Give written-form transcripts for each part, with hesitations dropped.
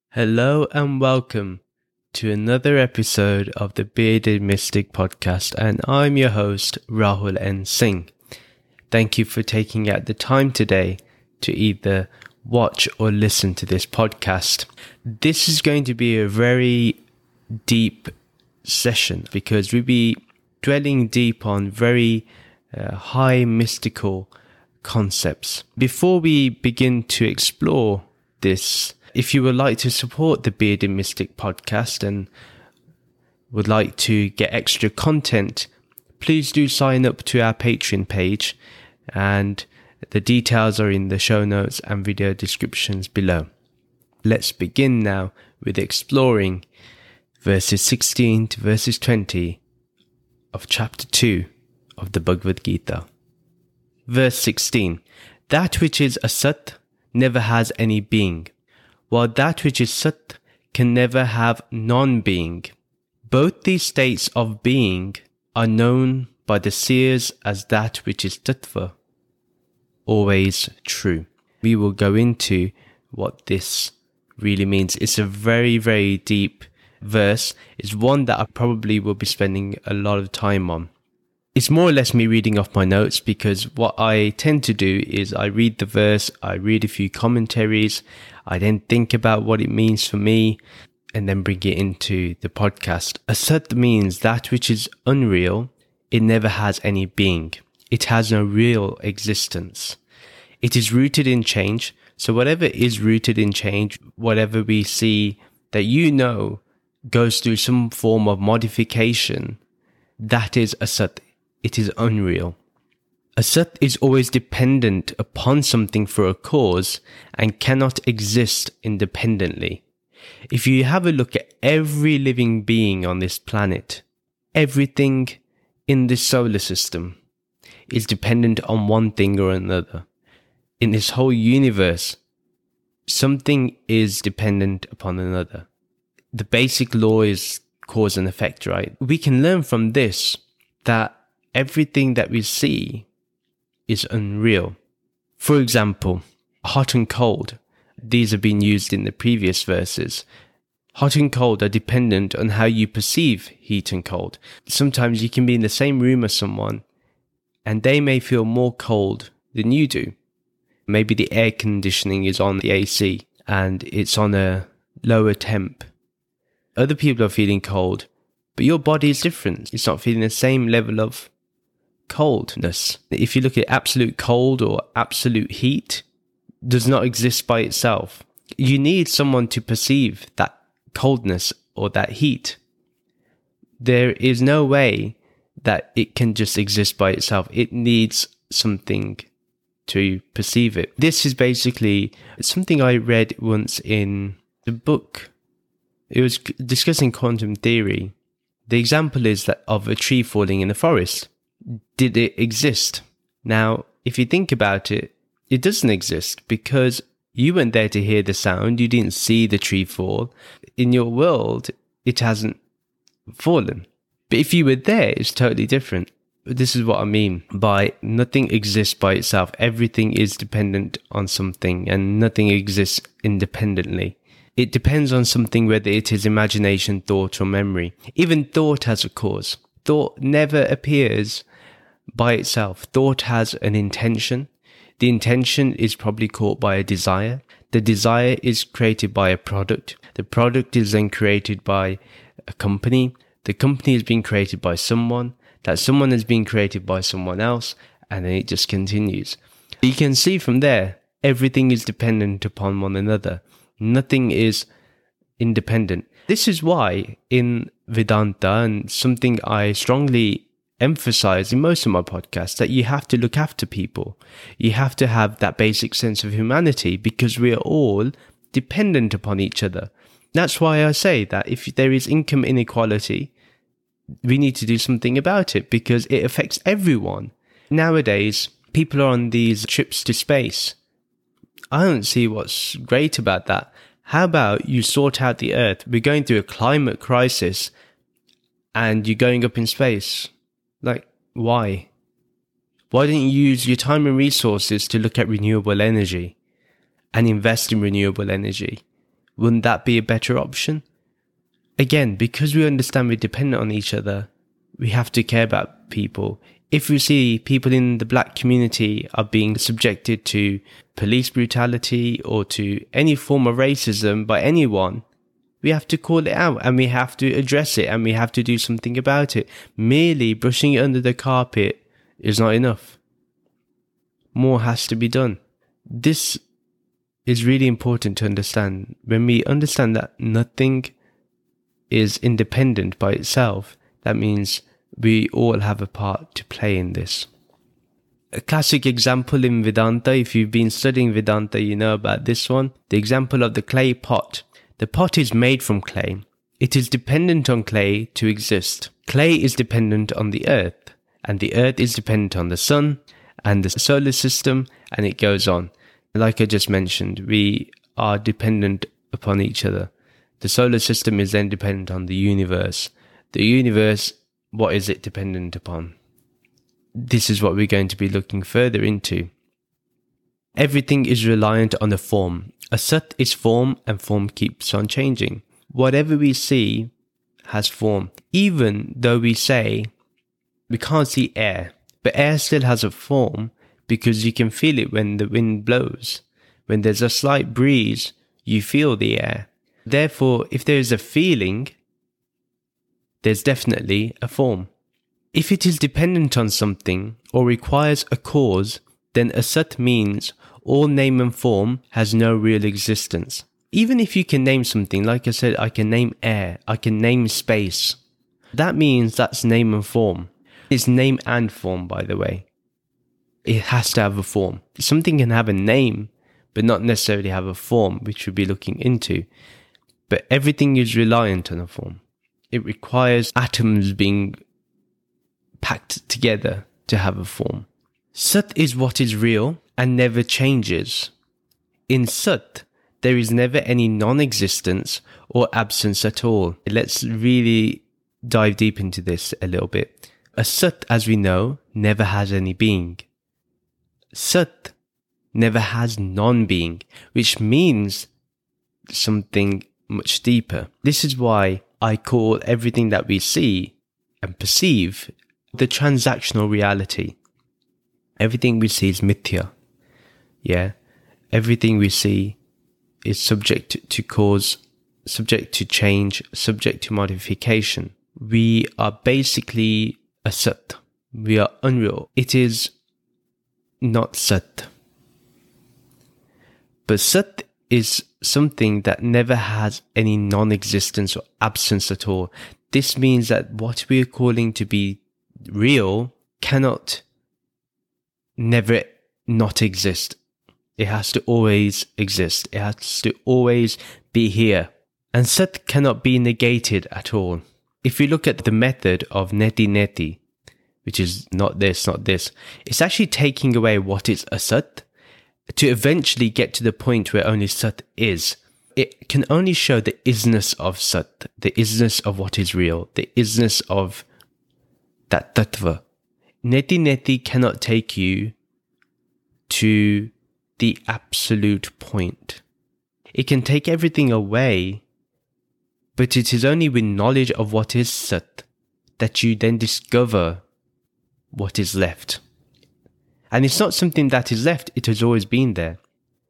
Hello and welcome to another episode of the Bearded Mystic podcast, and I'm your host Rahul N. Singh. Thank you for taking out the time today to either watch or listen to this podcast. This is going to be a very deep session because we'll be dwelling deep on very high mystical concepts. Before we begin to explore this, if you would like to support the Bearded Mystic podcast and would like to get extra content, please do sign up to our Patreon page, and the details are in the show notes and video descriptions below. Let's begin now with exploring verses 16 to verses 20 of chapter 2 of the Bhagavad Gita. Verse 16. That which is Asat never has any being, while that which is Sat can never have non-being. Both these states of being are known by the seers as that which is Tattva, always true. We will go into what this really means. It's a very, very deep verse. It's one that I probably will be spending a lot of time on. It's more or less me reading off my notes, because what I tend to do is I read the verse, I read a few commentaries, I then think about what it means for me, and then bring it into the podcast. Asat means that which is unreal. It never has any being. It has no real existence. It is rooted in change. So whatever is rooted in change, whatever we see that goes through some form of modification, that is Asat. It is unreal. Asat is always dependent upon something for a cause and cannot exist independently. If you have a look at every living being on this planet, everything in this solar system is dependent on one thing or another. In this whole universe, something is dependent upon another. The basic law is cause and effect, right? We can learn from this that everything that we see is unreal. For example, hot and cold. These have been used in the previous verses. Hot and cold are dependent on how you perceive heat and cold. Sometimes you can be in the same room as someone and they may feel more cold than you do. Maybe the air conditioning is on the AC and it's on a lower temp. Other people are feeling cold, but your body is different. It's not feeling the same level of coldness. If you look at absolute cold or absolute heat, does not exist by itself. You need someone to perceive that coldness or that heat. There is no way that it can just exist by itself. It needs something to perceive it. This is basically something I read once in the book. It was discussing quantum theory. The example is that of a tree falling in a forest. Did it exist? Now, if you think about it, it doesn't exist because you weren't there to hear the sound. You didn't see the tree fall. In your world, it hasn't fallen. But if you were there, it's totally different. This is what I mean by nothing exists by itself. Everything is dependent on something and nothing exists independently. It depends on something, whether it is imagination, thought, or memory. Even thought has a cause. Thought never appears by itself. Thought has an intention. The intention is probably caught by a desire. The desire is created by a product. The product is then created by a company. The company has been created by someone. That someone has been created by someone else. And then it just continues. You can see from there, everything is dependent upon one another. Nothing is independent. This is why in Vedanta, and something I strongly emphasize in most of my podcasts, that you have to look after people. You have to have that basic sense of humanity because we are all dependent upon each other. That's why I say that if there is income inequality, we need to do something about it because it affects everyone. Nowadays, people are on these trips to space. I don't see what's great about that. How about you sort out the Earth? We're going through a climate crisis and you're going up in space. Like, why? Why don't you use your time and resources to look at renewable energy and invest in renewable energy? Wouldn't that be a better option? Again, because we understand we're dependent on each other, we have to care about people. If we see people in the black community are being subjected to police brutality or to any form of racism by anyone, we have to call it out and we have to address it and we have to do something about it. Merely brushing it under the carpet is not enough. More has to be done. This is really important to understand. When we understand that nothing is independent by itself, that means we all have a part to play in this. A classic example in Vedanta, if you've been studying Vedanta, you know about this one. The example of the clay pot. The pot is made from clay. It is dependent on clay to exist. Clay is dependent on the earth, and the earth is dependent on the sun and the solar system, and it goes on. Like I just mentioned, we are dependent upon each other. The solar system is then dependent on the universe. The universe, what is it dependent upon? This is what we're going to be looking further into. Everything is reliant on a form. A sat is form, and form keeps on changing. Whatever we see has form. Even though we say we can't see air, but air still has a form because you can feel it when the wind blows. When there's a slight breeze, you feel the air. Therefore, if there is a feeling, there's definitely a form. If it is dependent on something or requires a cause, then asat means all name and form has no real existence. Even if you can name something, like I said, I can name air, I can name space. That means that's name and form. It's name and form, by the way. It has to have a form. Something can have a name, but not necessarily have a form, which we'll be looking into. But everything is reliant on a form. It requires atoms being packed together to have a form. Sat is what is real and never changes. In Sat, there is never any non-existence or absence at all. Let's really dive deep into this a little bit. A Sat, as we know, never has any being. Sat never has non-being, which means something much deeper. This is why I call everything that we see and perceive the transactional reality. Everything we see is mithya. Yeah. Everything we see is subject to cause, subject to change, subject to modification. We are basically a sat. We are unreal. It is not sat. But sat is something that never has any non-existence or absence at all. This means that what we are calling to be real cannot never not exist. It has to always exist. It has to always be here. And sat cannot be negated at all. If you look at the method of neti neti, which is not this, it's actually taking away what is a sat to eventually get to the point where only sat is. It can only show the isness of sat, the isness of what is real, the isness of that tattva. Neti neti cannot take you to the absolute point. It can take everything away, but it is only with knowledge of what is sat that you then discover what is left. And it's not something that is left, it has always been there.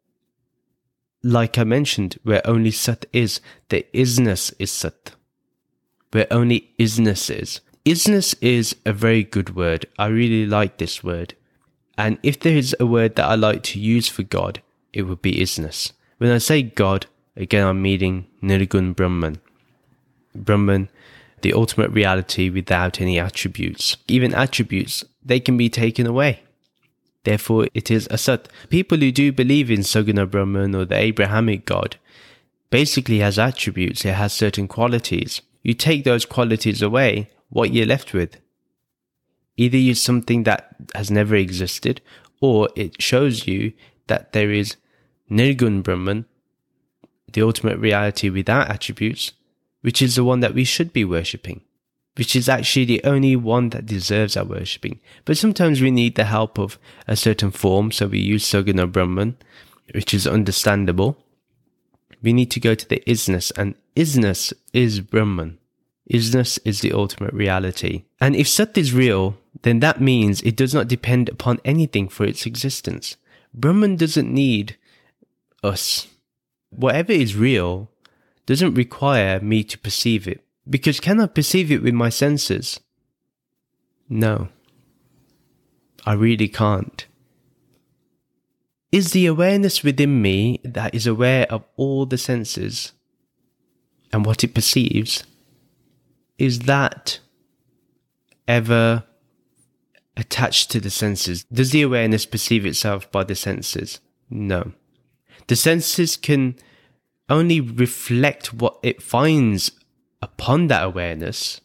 Like I mentioned, where only sat is, the isness is sat. Where only isness is. Isness is a very good word. I really like this word. And if there is a word that I like to use for God, it would be isness. When I say God, again I'm meaning Nirgun Brahman. Brahman, the ultimate reality without any attributes. Even attributes, they can be taken away. Therefore, it is asat. People who do believe in Saguna Brahman or the Abrahamic God basically has attributes. It has certain qualities. You take those qualities away, what you're left with? Either you're something that has never existed, or it shows you that there is Nirgun Brahman, the ultimate reality without attributes, which is the one that we should be worshipping, which is actually the only one that deserves our worshipping. But sometimes we need the help of a certain form, so we use Saguna Brahman, which is understandable. We need to go to the isness, and isness is Brahman. Isness is the ultimate reality. And if Sat is real, then that means it does not depend upon anything for its existence. Brahman doesn't need us. Whatever is real doesn't require me to perceive it. Because can I perceive it with my senses? No. I really can't. Is the awareness within me that is aware of all the senses and what it perceives, is that ever attached to the senses? Does the awareness perceive itself by the senses? No. The senses can only reflect what it finds upon that awareness,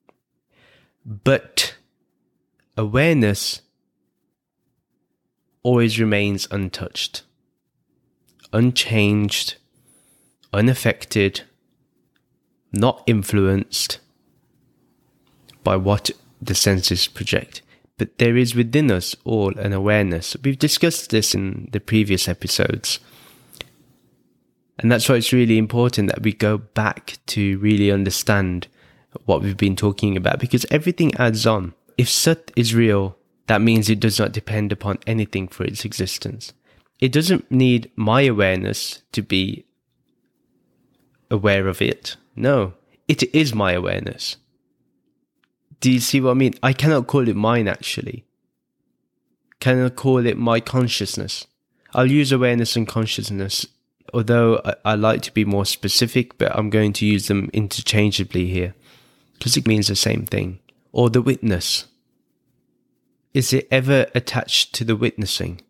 but awareness always remains untouched, unchanged, unaffected, not influenced by what the senses project. But there is within us all an awareness. We've discussed this in the previous episodes. And that's why it's really important that we go back to really understand what we've been talking about, because everything adds on. If Sat is real, that means it does not depend upon anything for its existence. It doesn't need my awareness to be aware of it. No, it is my awareness. Do you see what I mean? I cannot call it mine, actually. Cannot call it my consciousness. I'll use awareness and consciousness, although I like to be more specific, but I'm going to use them interchangeably here, because it means the same thing. Or the witness. Is it ever attached to the witnessing?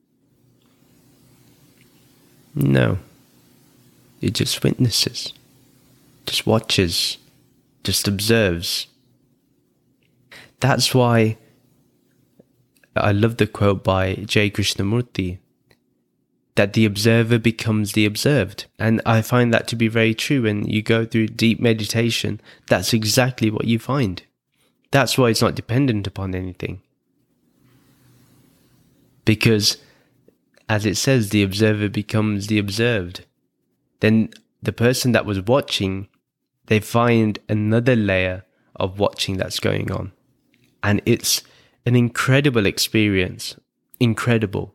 No. It just witnesses, just watches, just observes. That's why I love the quote by J. Krishnamurti, that the observer becomes the observed. And I find that to be very true. When you go through deep meditation, that's exactly what you find. That's why it's not dependent upon anything. Because, as it says, the observer becomes the observed. Then the person that was watching, they find another layer of watching that's going on. And it's an incredible experience. Incredible.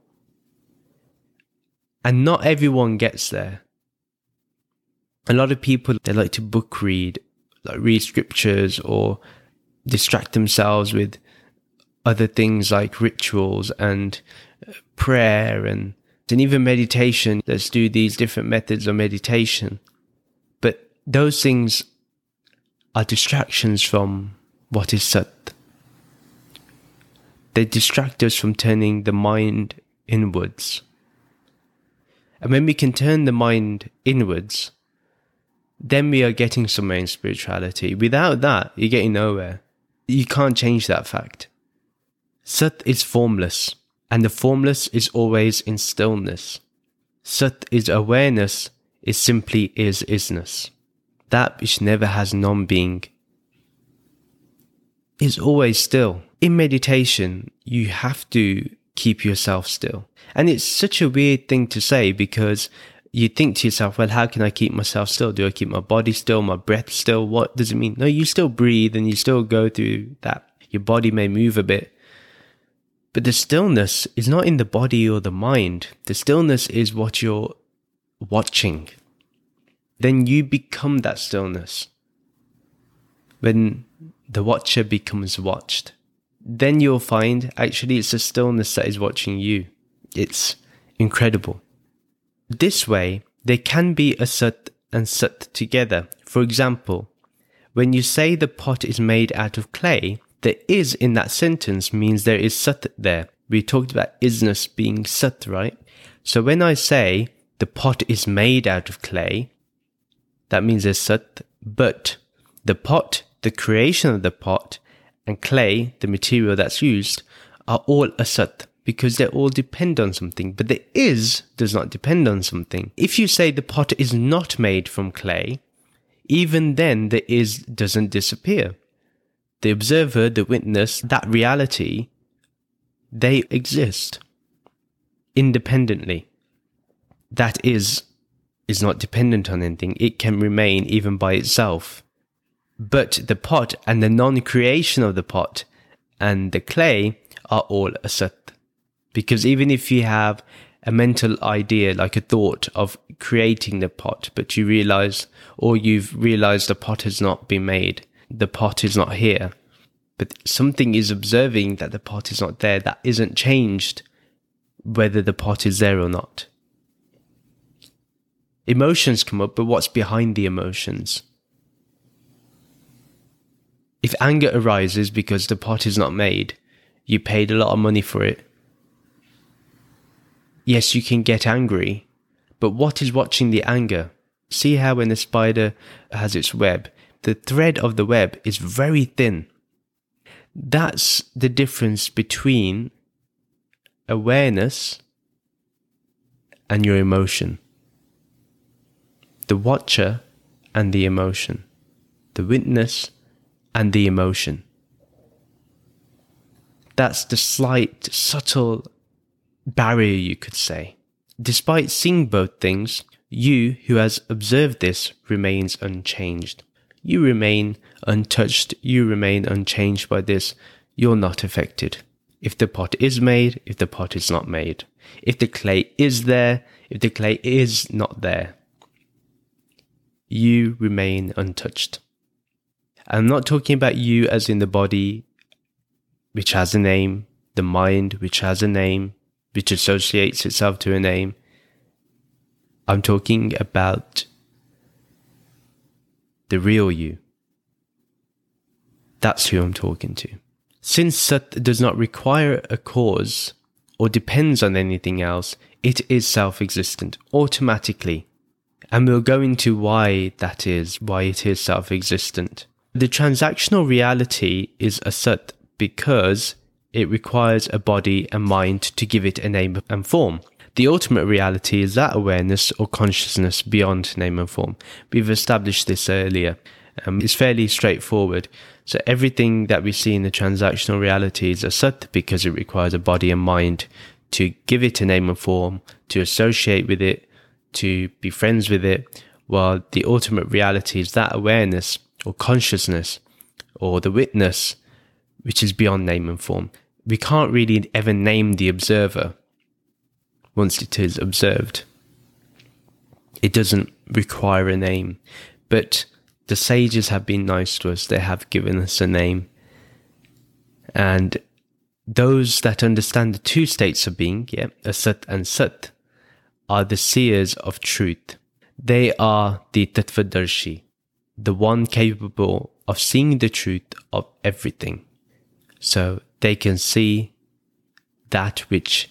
And not everyone gets there. A lot of people, they like to book read, like read scriptures, or distract themselves with other things like rituals and prayer and even meditation. Let's do these different methods of meditation. But those things are distractions from what is Sat. They distract us from turning the mind inwards. And when we can turn the mind inwards, then we are getting somewhere in spirituality. Without that, you're getting nowhere. You can't change that fact. Sat is formless, and the formless is always in stillness. Sat is awareness, is simply isness. That which never has non-being is always still. In meditation, you have to keep yourself still. And it's such a weird thing to say, because you think to yourself, well, how can I keep myself still? Do I keep my body still, my breath still? What does it mean? No, you still breathe and you still go through that. Your body may move a bit. But the stillness is not in the body or the mind. The stillness is what you're watching. Then you become that stillness. When the watcher becomes watched, then you'll find actually it's the stillness that is watching you. It's incredible. This way, there can be a Sat and Sat together. For example, when you say the pot is made out of clay, the is in that sentence means there is Sat there. We talked about isness being Sat, right? So when I say the pot is made out of clay, that means there's Sat, but the pot, the creation of the pot, and clay, the material that's used, are all a Sat, because they all depend on something. But the is does not depend on something. If you say the pot is not made from clay, even then the is doesn't disappear. The observer, the witness, that reality, they exist independently. That is is not dependent on anything. It can remain even by itself. But the pot and the non-creation of the pot and the clay are all asat. Because even if you have a mental idea, like a thought of creating the pot, but you realize, or you've realized the pot has not been made, the pot is not here, but something is observing that the pot is not there, that isn't changed, whether the pot is there or not. Emotions come up, but what's behind the emotions? If anger arises because the pot is not made, you paid a lot of money for it. Yes, you can get angry, but what is watching the anger? See how when the spider has its web, the thread of the web is very thin. That's the difference between awareness and your emotion. The watcher and the emotion. The witness and the emotion. That's the slight, subtle barrier, you could say. Despite seeing both things, you who has observed this remains unchanged. You remain untouched, you remain unchanged by this. You're not affected. If the pot is made, if the pot is not made. If the clay is there, if the clay is not there. You remain untouched. I'm not talking about you as in the body, which has a name, the mind, which has a name, which associates itself to a name. I'm talking about the real you. That's who I'm talking to. Since Sat does not require a cause or depends on anything else, it is self-existent automatically. And we'll go into why that is, why it is self-existent. The transactional reality is a Sat because it requires a body and mind to give it a name and form. The ultimate reality is that awareness or consciousness beyond name and form. We've established this earlier. It's fairly straightforward. So everything that we see in the transactional reality is a Sat because it requires a body and mind to give it a name and form, to associate with it, to be friends with it, while the ultimate reality is that awareness or consciousness or the witness, which is beyond name and form. We can't really ever name the observer once it is observed. It doesn't require a name. But the sages have been nice to us. They have given us a name. And those that understand the two states of being, Asat and Sat, are the seers of truth. They are the Tattvadarshi, the one capable of seeing the truth of everything. So they can see that which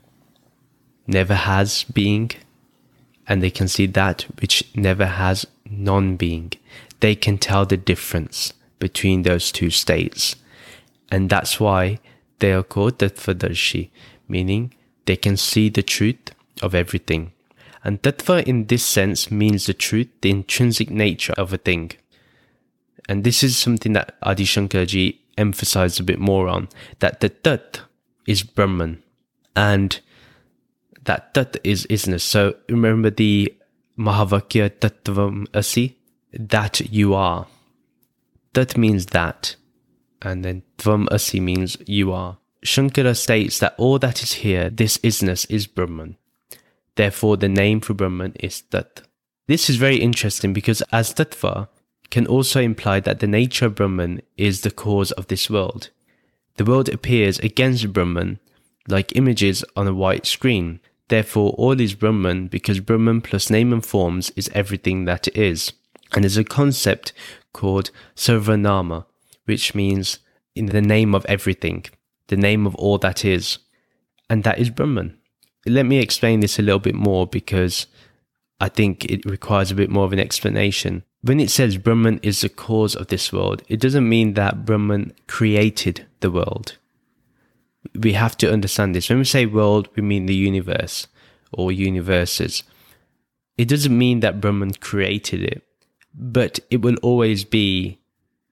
never has being, and they can see that which never has non-being. They can tell the difference between those two states. And that's why they are called Tattvadarshi, meaning they can see the truth of everything. And Tattva in this sense means the truth, the intrinsic nature of a thing. And this is something that Adi Shankarji emphasized a bit more on, that the Tat is Brahman, and that Tat is isness. So remember the Mahavakya Tattvam Asi, that you are. Tat means that, and then Tvam Asi means you are. Shankara states that all that is here, this isness, is Brahman. Therefore, the name for Brahman is Tat. This is very interesting because as Tattva can also imply that the nature of Brahman is the cause of this world. The world appears against Brahman like images on a white screen. Therefore, all is Brahman because Brahman plus name and forms is everything that is. And there's a concept called Sarvanama, which means in the name of everything, the name of all that is. And that is Brahman. Let me explain this a little bit more because I think it requires a bit more of an explanation. When it says Brahman is the cause of this world, it doesn't mean that Brahman created the world. We have to understand this. When we say world, we mean the universe or universes. It doesn't mean that Brahman created it, but it will always be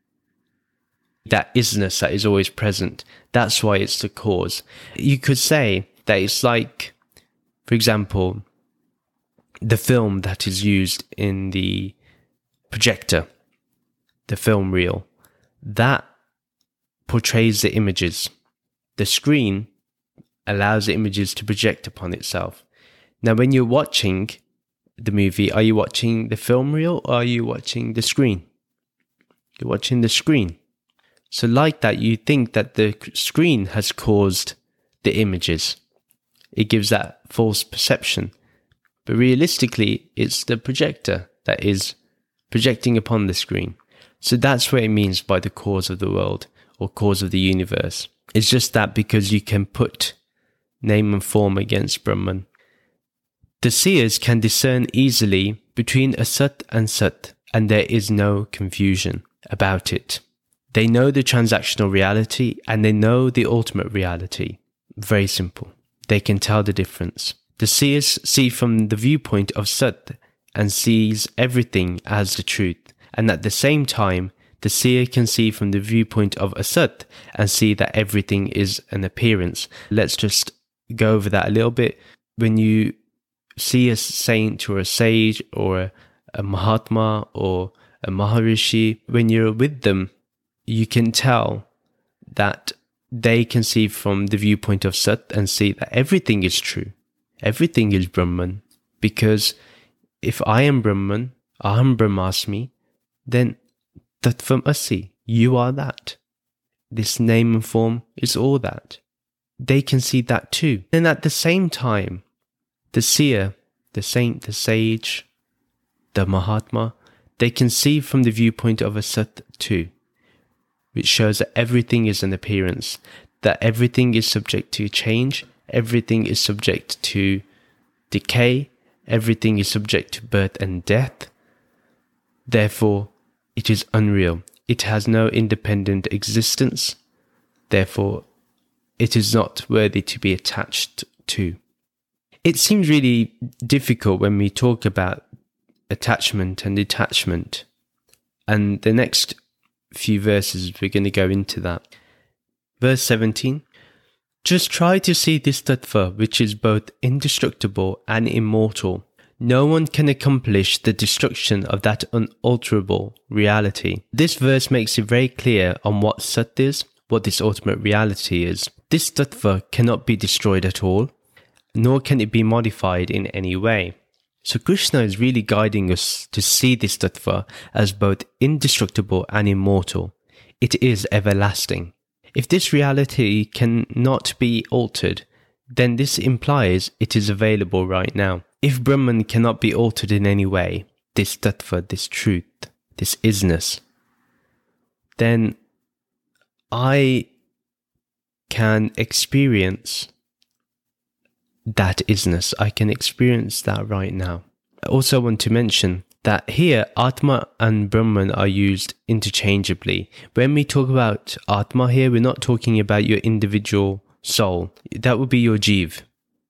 that isness that is always present. That's why it's the cause. You could say that it's like, for example, the film that is used in the projector, the film reel, that portrays the images. The screen allows the images to project upon itself. Now, when you're watching the movie, are you watching the film reel or are you watching the screen? You're watching the screen. So like that, you think that the screen has caused the images. It gives that false perception. But realistically, it's the projector that is projecting upon the screen. So that's what it means by the cause of the world or cause of the universe. It's just that because you can put name and form against Brahman. The seers can discern easily between Asat and Sat, and there is no confusion about it. They know the transactional reality and they know the ultimate reality. Very simple. They can tell the difference. The seers see from the viewpoint of Sat and sees everything as the truth. And at the same time, the seer can see from the viewpoint of Asat and see that everything is an appearance. Let's just go over that a little bit. When you see a saint or a sage or a Mahatma or a Maharishi, when you're with them, you can tell that they can see from the viewpoint of Sat and see that everything is true. Everything is Brahman. Because if I am Brahman, Aham Brahmasmi, then Tattvam Asi, you are that. This name and form is all that. They can see that too. And at the same time, the seer, the saint, the sage, the Mahatma, they can see from the viewpoint of Asat too, which shows that everything is an appearance, that everything is subject to change, everything is subject to decay, everything is subject to birth and death. Therefore, it is unreal. It has no independent existence. Therefore, it is not worthy to be attached to. It seems really difficult when we talk about attachment and detachment. And the next few verses, we're going to go into that. Verse 17. Just try to see this tattva, which is both indestructible and immortal. No one can accomplish the destruction of that unalterable reality. This verse makes it very clear on what Sat is, what this ultimate reality is. This tattva cannot be destroyed at all, nor can it be modified in any way. So Krishna is really guiding us to see this tattva as both indestructible and immortal. It is everlasting. If this reality cannot be altered, then this implies it is available right now. If Brahman cannot be altered in any way, this tattva, this truth, this isness, then I can experience that isness. I can experience that right now. I also want to mention that here Atma and Brahman are used interchangeably. When we talk about Atma here, we're not talking about your individual soul. That would be your Jeev.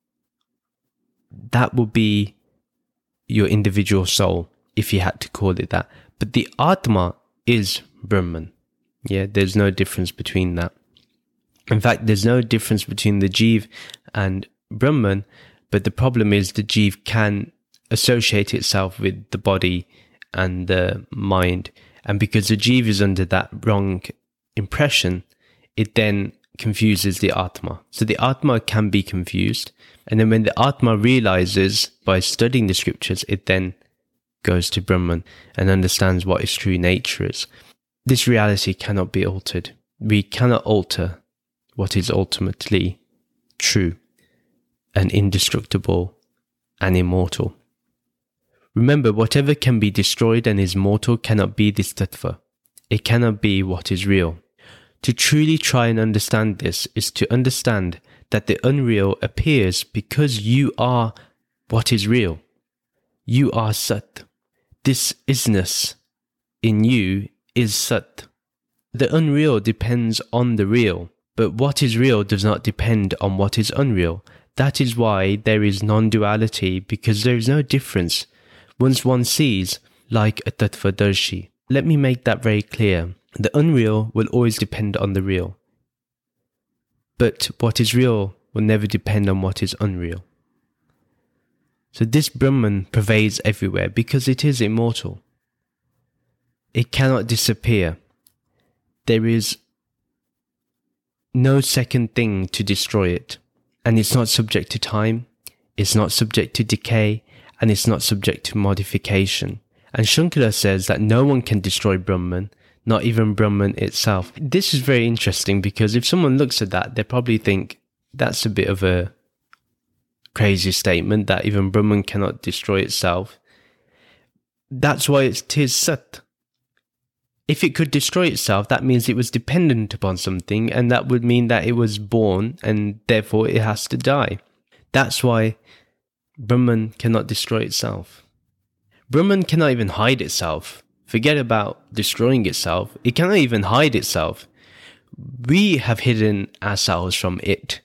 That would be your individual soul, if you had to call it that. But the Atma is Brahman. Yeah, there's no difference between that. In fact, there's no difference between the Jeev and Brahman, but the problem is the Jeev can associate itself with the body and the mind. And because the Jeev is under that wrong impression, it then confuses the Atma. So the Atma can be confused. And then when the Atma realizes by studying the scriptures, it then goes to Brahman and understands what its true nature is. This reality cannot be altered. We cannot alter what is ultimately true and indestructible and immortal. Remember, whatever can be destroyed and is mortal cannot be this tattva. It cannot be what is real. To truly try and understand this is to understand that the unreal appears because you are what is real. You are Sat. This isness in you is Sat. The unreal depends on the real, but what is real does not depend on what is unreal. That is why there is non-duality, because there is no difference once one sees like a Tattvadarshi. Let me make that very clear. The unreal will always depend on the real. But what is real will never depend on what is unreal. So this Brahman pervades everywhere because it is immortal. It cannot disappear. There is no second thing to destroy it. And it's not subject to time, it's not subject to decay, and it's not subject to modification. And Shankara says that no one can destroy Brahman, not even Brahman itself. This is very interesting because if someone looks at that, they probably think that's a bit of a crazy statement, that even Brahman cannot destroy itself. That's why it is Sat. If it could destroy itself, that means it was dependent upon something, and that would mean that it was born, and therefore it has to die. That's why Brahman cannot destroy itself. Brahman cannot even hide itself. Forget about destroying itself. It cannot even hide itself. We have hidden ourselves from it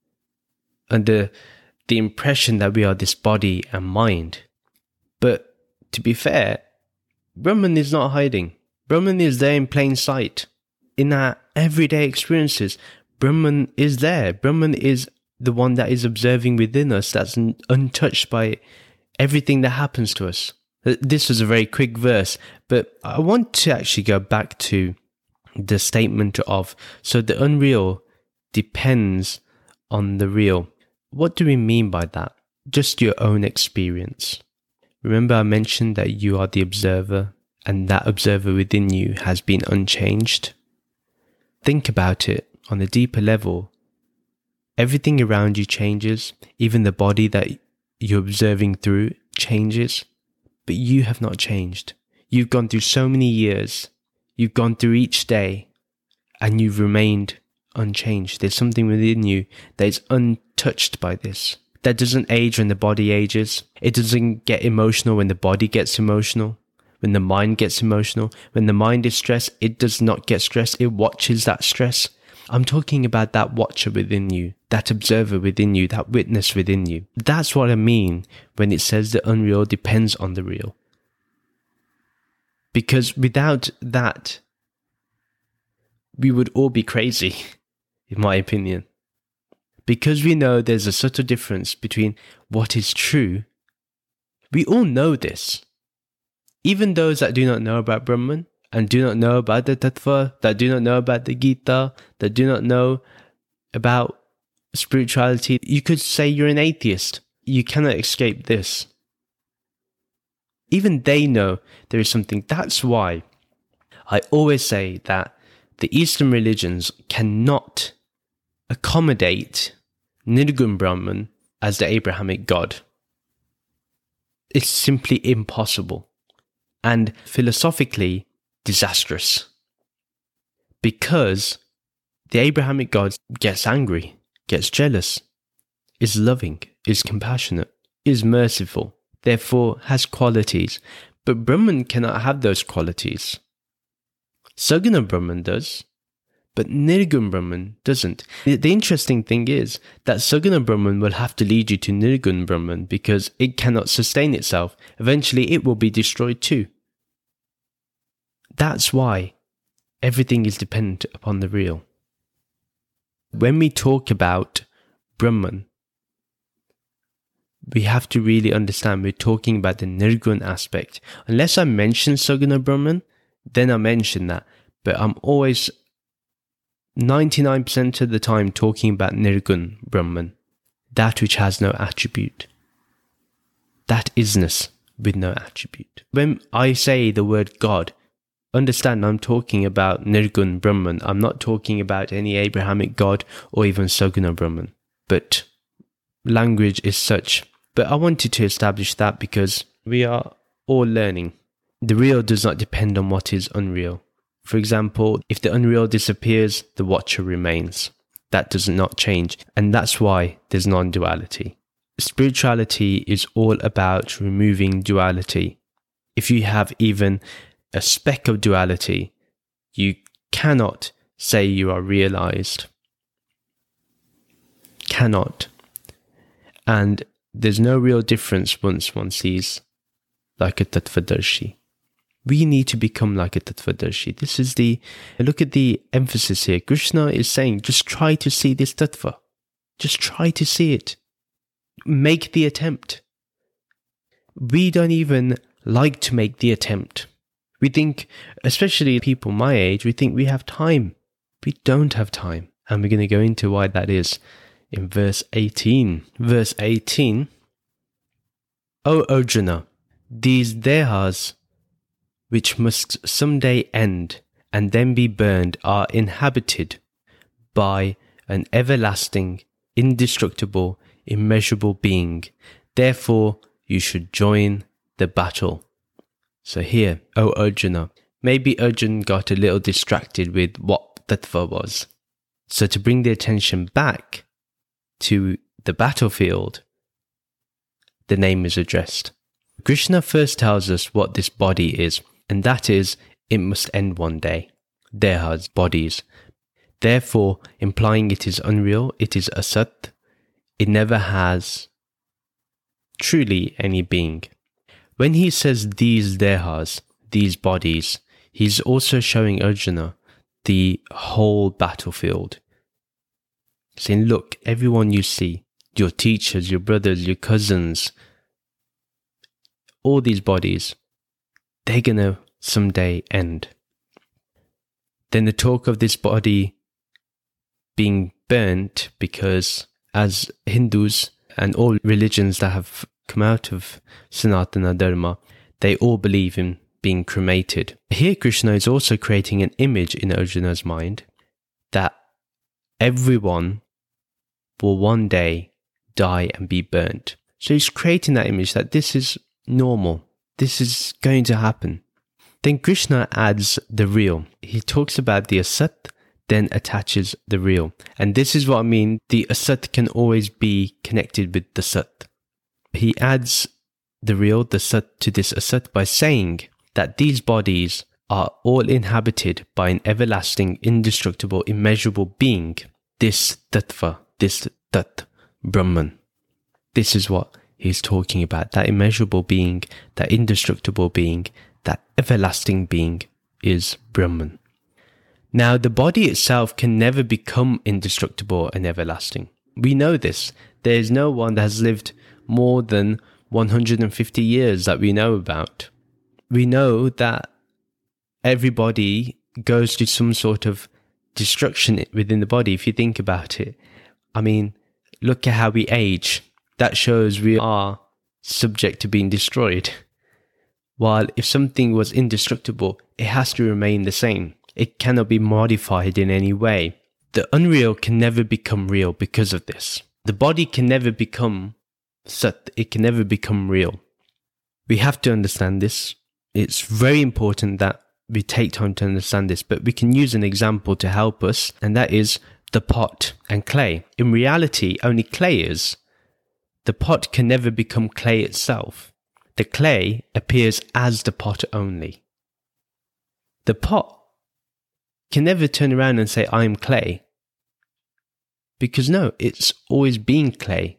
under the impression that we are this body and mind. But to be fair, Brahman is not hiding. Brahman is there in plain sight. In our everyday experiences, Brahman is there. Brahman is the one that is observing within us, that's untouched by everything that happens to us. This was a very quick verse, but I want to actually go back to the statement of, so the unreal depends on the real. What do we mean by that? Just your own experience. Remember I mentioned that you are the observer, and that observer within you has been unchanged. Think about it on a deeper level. Everything around you changes, even the body that you're observing through changes, but you have not changed. You've gone through so many years, you've gone through each day, and you've remained unchanged. There's something within you that is untouched by this. That doesn't age when the body ages. It doesn't get emotional when the body gets emotional. When the mind gets emotional, when the mind is stressed, it does not get stressed. It watches that stress. I'm talking about that watcher within you, that observer within you, that witness within you. That's what I mean when it says the unreal depends on the real. Because without that, we would all be crazy, in my opinion. Because we know there's a subtle difference between what is true. We all know this. Even those that do not know about Brahman, and do not know about the Tattva, that do not know about the Gita, that do not know about spirituality, you could say you're an atheist. You cannot escape this. Even they know there is something. That's why I always say that the Eastern religions cannot accommodate Nirgun Brahman as the Abrahamic God. It's simply impossible. And philosophically disastrous. Because the Abrahamic God gets angry, gets jealous, is loving, is compassionate, is merciful, therefore has qualities. But Brahman cannot have those qualities. Saguna Brahman does, but Nirgun Brahman doesn't. The interesting thing is that Saguna Brahman will have to lead you to Nirgun Brahman because it cannot sustain itself. Eventually it will be destroyed too. That's why everything is dependent upon the real. When we talk about Brahman, we have to really understand we're talking about the Nirgun aspect. Unless I mention Saguna Brahman, then I mention that. But I'm always 99% of the time talking about Nirgun Brahman, that which has no attribute. That isness with no attribute. When I say the word God, understand I'm talking about Nirgun Brahman. I'm not talking about any Abrahamic God or even Saguna Brahman. But language is such. But I wanted to establish that because we are all learning. The real does not depend on what is unreal. For example, if the unreal disappears, the watcher remains. That does not change. And that's why there's non-duality. Spirituality is all about removing duality. If you have even a speck of duality, you cannot say you are realized. Cannot. And there's no real difference once one sees like a Tattvadarshi. We need to become like a Tattvadarshi. Look at the emphasis here. Krishna is saying, just try to see this Tattva. Just try to see it. Make the attempt. we don't even like to make the attempt. We think, especially people my age, we think we have time. We don't have time. And we're going to go into why that is in verse 18. Verse 18, O Arjuna, these dehas, which must someday end and then be burned, are inhabited by an everlasting, indestructible, immeasurable being. Therefore, you should join the battle. So here, O Arjuna, maybe Arjun got a little distracted with what tattva was. So to bring the attention back to the battlefield, the name is addressed. Krishna first tells us what this body is, and that is, it must end one day. Dehas, bodies. Therefore, implying it is unreal, it is asat, it never has truly any being. When he says these dehas, these bodies, he's also showing Arjuna the whole battlefield. Saying, look, everyone you see, your teachers, your brothers, your cousins, all these bodies, they're going to someday end. Then the talk of this body being burnt, because as Hindus and all religions that have come out of Sanatana Dharma, they all believe in being cremated. Here Krishna is also creating an image in Arjuna's mind that everyone will one day die and be burnt. So he's creating that image that this is normal. This is going to happen. Then Krishna adds the real. He talks about the asat, then attaches the real. And this is what I mean. The asat can always be connected with the sat. He adds the real, the sat, to this asat by saying that these bodies are all inhabited by an everlasting, indestructible, immeasurable being. This tattva, this tat, Brahman. This is what he's talking about. That immeasurable being, that indestructible being, that everlasting being is Brahman. Now, the body itself can never become indestructible and everlasting. We know this. There is no one that has lived more than 150 years that we know about. We know that everybody goes through some sort of destruction within the body. If you think about it, I mean, look at how we age. That shows we are subject to being destroyed. While if something was indestructible, it has to remain the same. It cannot be modified in any way. The unreal can never become real because of this. The body can never become sat. It can never become real. We have to understand this. It's very important that we take time to understand this, but we can use an example to help us, and that is the pot and clay. In reality, only clay is. The pot can never become clay itself. The clay appears as the pot only. The pot can never turn around and say, I'm clay. Because no, it's always been clay.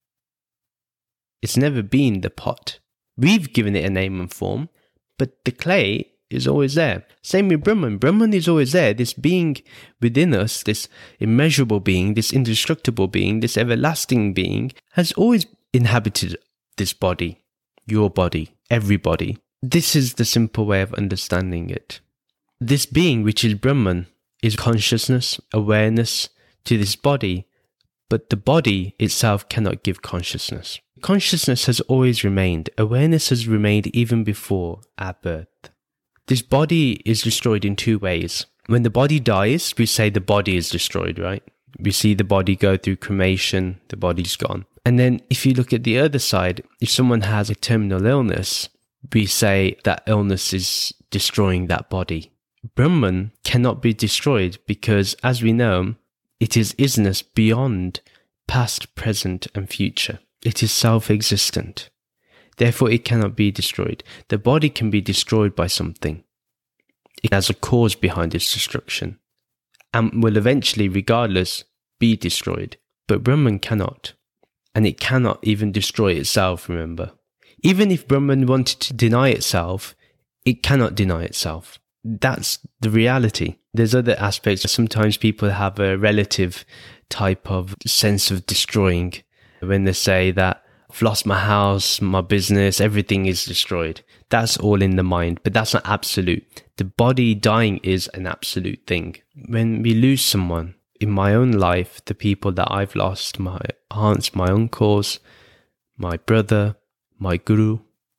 It's never been the pot. We've given it a name and form, but the clay is always there. Same with Brahman. Brahman is always there. This being within us, this immeasurable being, this indestructible being, this everlasting being, has always inhabited this body, your body, everybody. This is the simple way of understanding it. This being, which is Brahman, is consciousness, awareness to this body, but the body itself cannot give consciousness. Consciousness has always remained. Awareness has remained even before our birth. This body is destroyed in two ways. When the body dies, we say the body is destroyed, right? We see the body go through cremation, the body's gone. And then if you look at the other side, if someone has a terminal illness, we say that illness is destroying that body. Brahman cannot be destroyed because, as we know, it is isness beyond past, present, and future. It is self-existent. Therefore, it cannot be destroyed. The body can be destroyed by something. It has a cause behind its destruction and will eventually, regardless, be destroyed. But Brahman cannot. And it cannot even destroy itself, remember. Even if Brahman wanted to deny itself, it cannot deny itself. That's the reality. There's other aspects. Sometimes people have a relative type of sense of destroying when they say that I've lost my house, my business, everything is destroyed. That's all in the mind, but that's not absolute. The body dying is an absolute thing. When we lose someone, in my own life, the people that I've lost, my aunts, my uncles, my brother, my guru,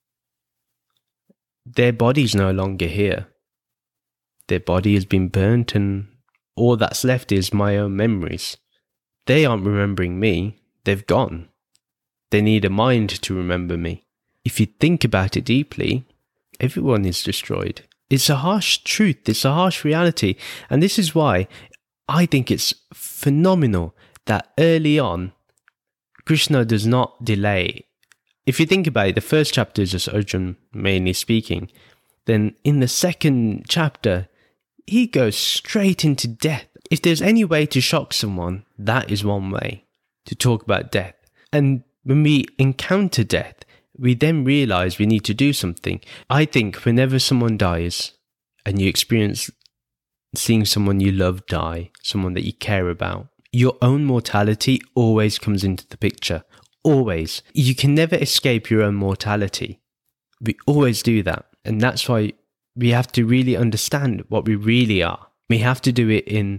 their body's no longer here. Their body has been burnt, and all that's left is my own memories. They aren't remembering me, they've gone. They need a mind to remember me. If you think about it deeply, everyone is destroyed. It's a harsh truth, it's a harsh reality. And this is why I think it's phenomenal that early on, Krishna does not delay. If you think about it, the first chapter is just Arjun mainly speaking. Then in the second chapter, he goes straight into death. If there's any way to shock someone, that is one way to talk about death. And when we encounter death, we then realize we need to do something. I think whenever someone dies and you experience seeing someone you love die, someone that you care about, your own mortality always comes into the picture. Always. You can never escape your own mortality. We always do that. And that's why we have to really understand what we really are. We have to do it in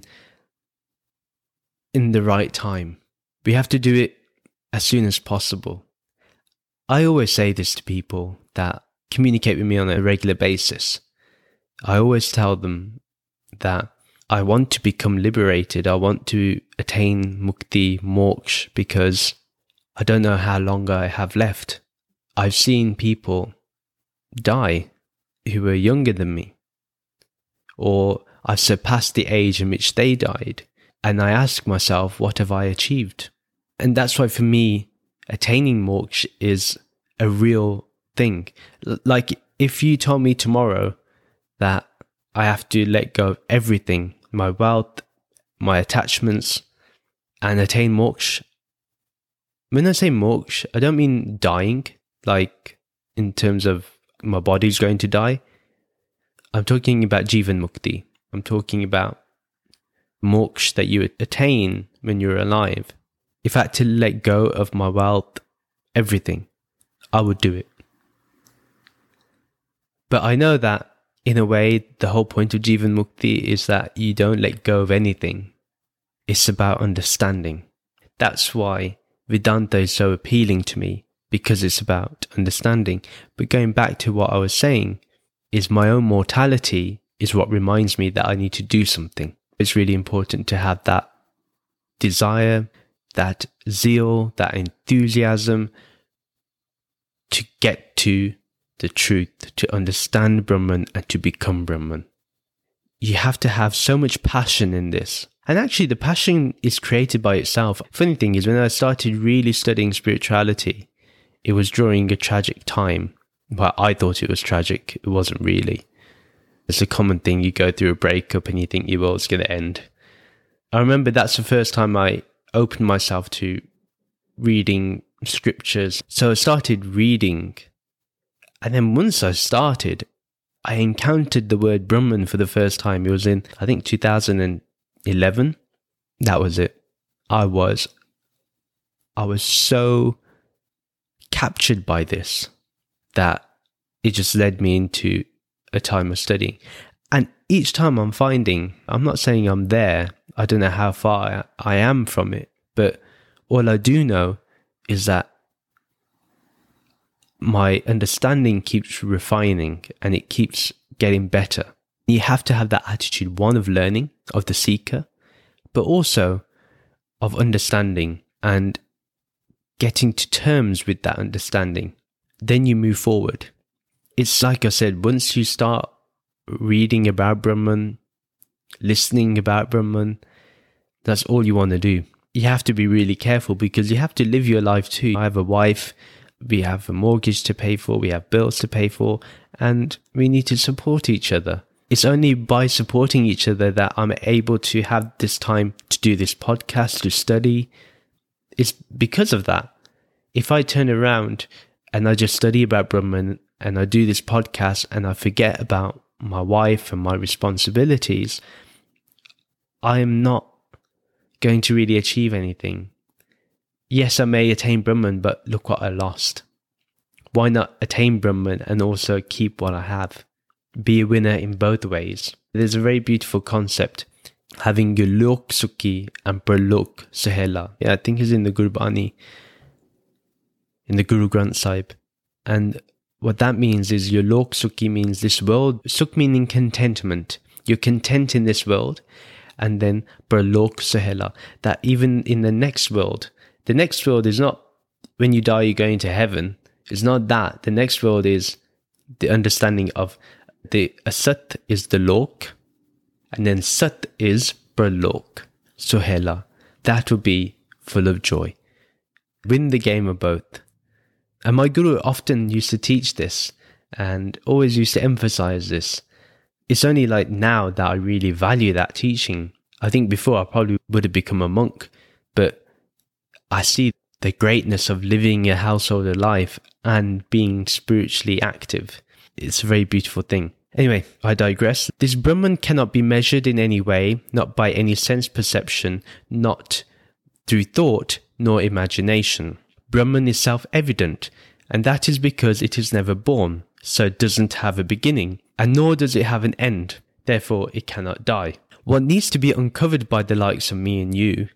the right time. We have to do it as soon as possible. I always say this to people that communicate with me on a regular basis. I always tell them that I want to become liberated. I want to attain mukti, moksha, because I don't know how long I have left. I've seen people die who were younger than me, or I've surpassed the age in which they died, and I ask myself, what have I achieved? And that's why for me, attaining moksha is a real thing. Like if you told me tomorrow that I have to let go of everything, my wealth, my attachments, and attain moksha. When I say moksha, I don't mean dying, like in terms of my body's going to die. I'm talking about Jivan Mukti. I'm talking about moksha that you attain when you're alive. If I had to let go of my wealth, everything, I would do it. But I know that in a way, the whole point of Jivan Mukti is that you don't let go of anything. It's about understanding. That's why Vedanta is so appealing to me, because it's about understanding. But going back to what I was saying, is my own mortality is what reminds me that I need to do something. It's really important to have that desire, that zeal, that enthusiasm to get to the truth, to understand Brahman and to become Brahman. You have to have so much passion in this. And actually the passion is created by itself. Funny thing is, when I started really studying spirituality, it was during a tragic time. Well, I thought it was tragic. It wasn't really. It's a common thing. You go through a breakup and you think your world's going to end. I remember that's the first time I opened myself to reading scriptures. So I started reading. And then once I started, I encountered the word Brahman for the first time. It was in, I think, 2011. That was it. I was so captured by this that it just led me into a time of studying. And each time I'm not saying I'm there. I don't know how far I am from it. But all I do know is that my understanding keeps refining and it keeps getting better. You have to have that attitude, one of learning, of the seeker, but also of understanding and getting to terms with that understanding. Then you move forward. It's like I said, once you start reading about Brahman, listening about Brahman, that's all you want to do. You have to be really careful because you have to live your life too. I have a wife, we have a mortgage to pay for, we have bills to pay for, and we need to support each other. It's only by supporting each other that I'm able to have this time to do this podcast, to study. It's because of that. If I turn around and I just study about Brahman and I do this podcast and I forget about my wife and my responsibilities, I am not going to really achieve anything. yes, I may attain Brahman, but look what I lost. Why not attain Brahman and also keep what I have? Be a winner in both ways. There's a very beautiful concept, having your lok sukhi and pralok sahela. Yeah, I think it's in the Gurbani, in the Guru Granth Sahib. And what that means is your lok sukhi means this world, sukh meaning contentment. You're content in this world. And then pralok sahela, that even in the next world is not when you die you're going to heaven. It's not that. The next world is the understanding of the asat is the lok, and then sat is pralok, sohela. That will be full of joy. Win the game of both. And my guru often used to teach this and always used to emphasize this. It's only like now that I really value that teaching. I think before I probably would have become a monk, but I see the greatness of living a householder life and being spiritually active. It's a very beautiful thing. Anyway, I digress. This Brahman cannot be measured in any way, not by any sense perception, not through thought, nor imagination. Brahman is self-evident, and that is because it is never born, so it doesn't have a beginning, and nor does it have an end. Therefore, it cannot die. What needs to be uncovered by the likes of me and you,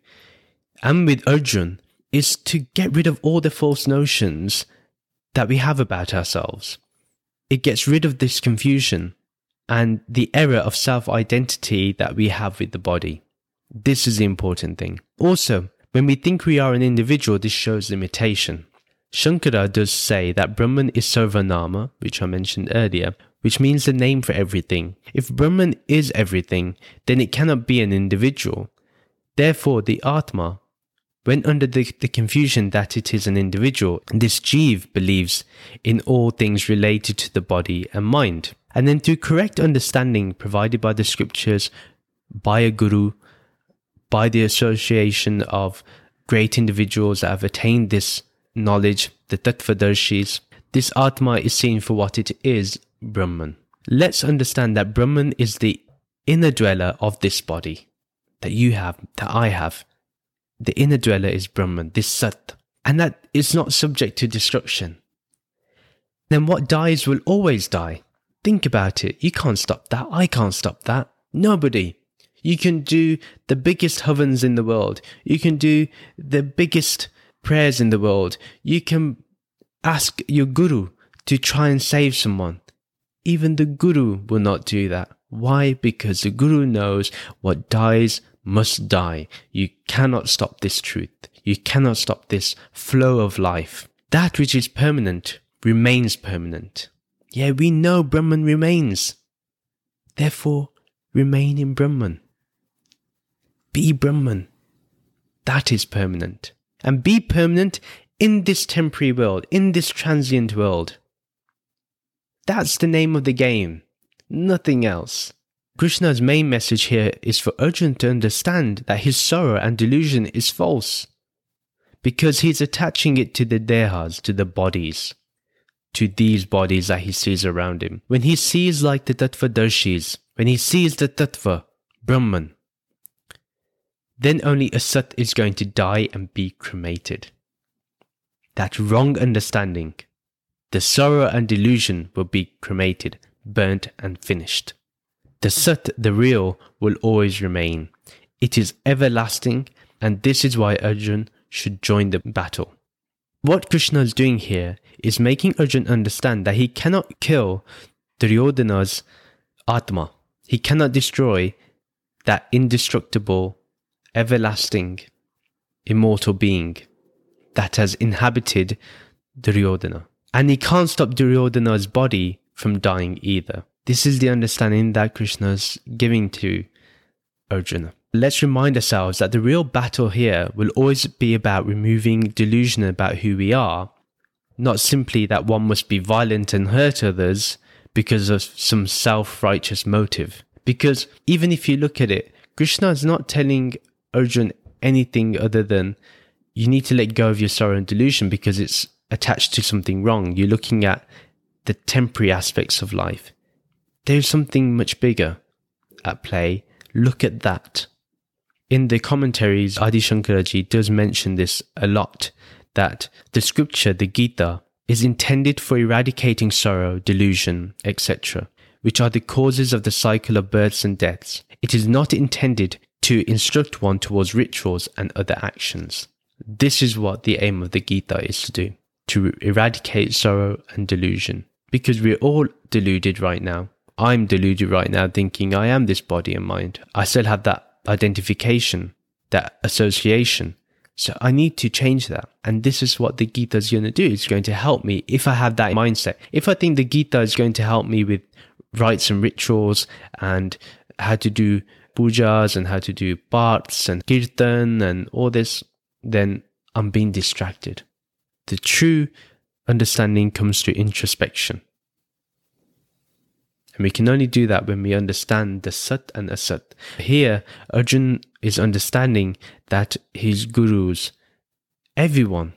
and with Arjun, is to get rid of all the false notions that we have about ourselves. It gets rid of this confusion and the error of self-identity that we have with the body. This is the important thing. Also, when we think we are an individual, this shows limitation. Shankara does say that Brahman is Sarvanama, which I mentioned earlier, which means the name for everything. If Brahman is everything, then it cannot be an individual. Therefore, the Atma, when under the confusion that it is an individual, this Jeev believes in all things related to the body and mind. And then through correct understanding provided by the scriptures, by a guru, by the association of great individuals that have attained this knowledge, the Tattvadarshis, this Atma is seen for what it is, Brahman. Let's understand that Brahman is the inner dweller of this body that you have, that I have. The inner dweller is Brahman, this Sat, and that is not subject to destruction. Then what dies will always die. Think about it. You can't stop that. I can't stop that. Nobody. You can do the biggest havans in the world. You can do the biggest prayers in the world. You can ask your guru to try and save someone. Even the guru will not do that. Why? Because the guru knows what dies must die. You cannot stop this truth. You cannot stop this flow of life. That which is permanent remains permanent. Yeah, we know Brahman remains. Therefore, remain in Brahman. Be Brahman. That is permanent. And be permanent in this temporary world, in this transient world. That's the name of the game. Nothing else. Krishna's main message here is for Arjuna to understand that his sorrow and delusion is false, because he's attaching it to the dehas, to the bodies, to these bodies that he sees around him. When he sees like the Tattvadarshis, when he sees the Tattva, Brahman, then only a Sat is going to die and be cremated. That wrong understanding, the sorrow and delusion will be cremated, burnt and finished. The Sat, the real, will always remain. It is everlasting, and this is why Arjuna should join the battle. What Krishna is doing here is making Arjuna understand that he cannot kill Duryodhana's Atma. He cannot destroy that indestructible, everlasting, immortal being that has inhabited Duryodhana. And he can't stop Duryodhana's body from dying either. This is the understanding that Krishna is giving to Arjuna. Let's remind ourselves that the real battle here will always be about removing delusion about who we are, not simply that one must be violent and hurt others because of some self-righteous motive. Because even if you look at it, Krishna is not telling Arjuna anything other than you need to let go of your sorrow and delusion because it's attached to something wrong. You're looking at the temporary aspects of life. There's something much bigger at play. Look at that. in the commentaries, Adi Shankaraji does mention this a lot, that the scripture, the Gita, is intended for eradicating sorrow, delusion, etc., which are the causes of the cycle of births and deaths. It is not intended to instruct one towards rituals and other actions. This is what the aim of the Gita is to do, to eradicate sorrow and delusion. Because we're all deluded right now. I'm deluded right now thinking I am this body and mind. I still have that identification, that association. So I need to change that. And this is what the Gita is going to do. It's going to help me if I have that mindset. If I think the Gita is going to help me with rites and rituals and how to do pujas and how to do parts and kirtan and all this, then I'm being distracted. The true understanding comes through introspection. And we can only do that when we understand the Sat and Asat. Here, Arjun is understanding that his gurus, everyone,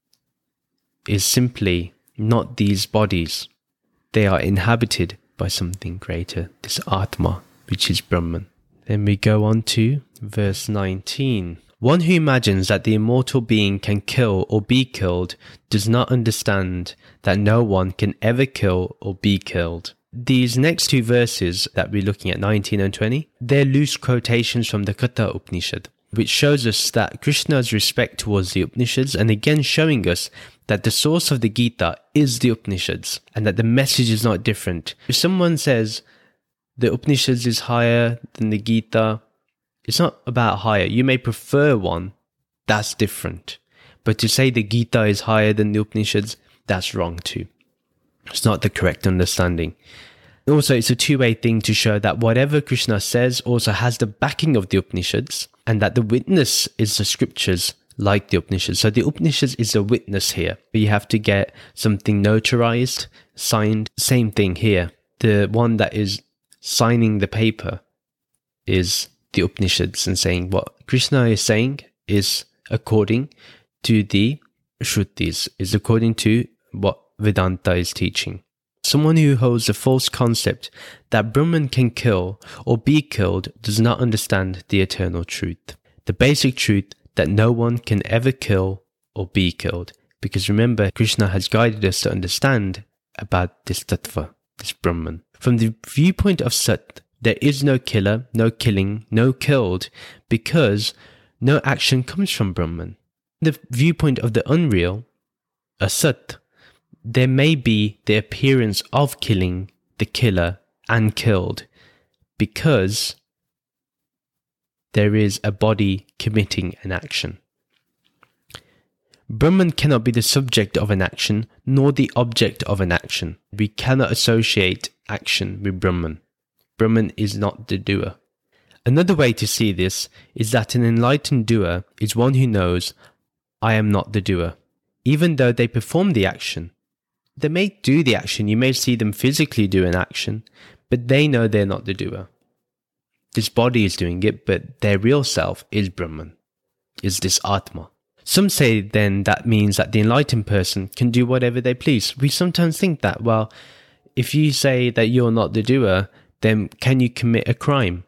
is simply not these bodies. They are inhabited by something greater, this Atma, which is Brahman. Then we go on to verse 19. One who imagines that the immortal being can kill or be killed does not understand that no one can ever kill or be killed. These next two verses that we're looking at, 19 and 20, they're loose quotations from the Katha Upanishad, which shows us that Krishna's respect towards the Upanishads, and again showing us that the source of the Gita is the Upanishads and that the message is not different. If someone says the Upanishads is higher than the Gita, it's not about higher. You may prefer one, that's different. But to say the Gita is higher than the Upanishads, that's wrong too. It's not the correct understanding. Also, it's a two-way thing to show that whatever Krishna says also has the backing of the Upanishads, and that the witness is the scriptures like the Upanishads. So the Upanishads is a witness here. You have to get something notarized, signed. Same thing here. The one that is signing the paper is the Upanishads and saying what Krishna is saying is according to the Shrutis, is according to what Vedanta is teaching. Someone who holds a false concept that Brahman can kill or be killed does not understand the eternal truth. The basic truth that no one can ever kill or be killed. Because remember, Krishna has guided us to understand about this tattva, this Brahman. From the viewpoint of Sat, there is no killer, no killing, no killed, because no action comes from Brahman. The viewpoint of the unreal, Asat, there may be the appearance of killing the killer and killed because there is a body committing an action. Brahman cannot be the subject of an action nor the object of an action. We cannot associate action with Brahman. Brahman is not the doer. Another way to see this is that an enlightened doer is one who knows, I am not the doer. Even though they perform the action, they may do the action, you may see them physically do an action, but they know they're not the doer. This body is doing it, but their real self is Brahman, is this Atma. Some say then that means that the enlightened person can do whatever they please. We sometimes think that, well, if you say that you're not the doer, then can you commit a crime?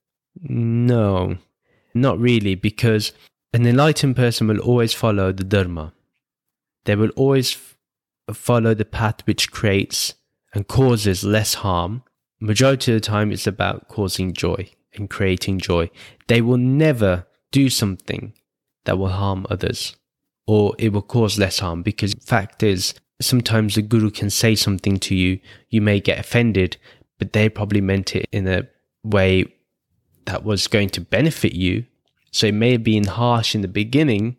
No, not really, because an enlightened person will always follow the Dharma. They will always follow the path which creates and causes less harm. Majority of the time it's about causing joy and creating joy. They will never do something that will harm others or it will cause less harm, because the fact is sometimes the guru can say something to you, you may get offended, but they probably meant it in a way that was going to benefit you. So it may have been harsh in the beginning,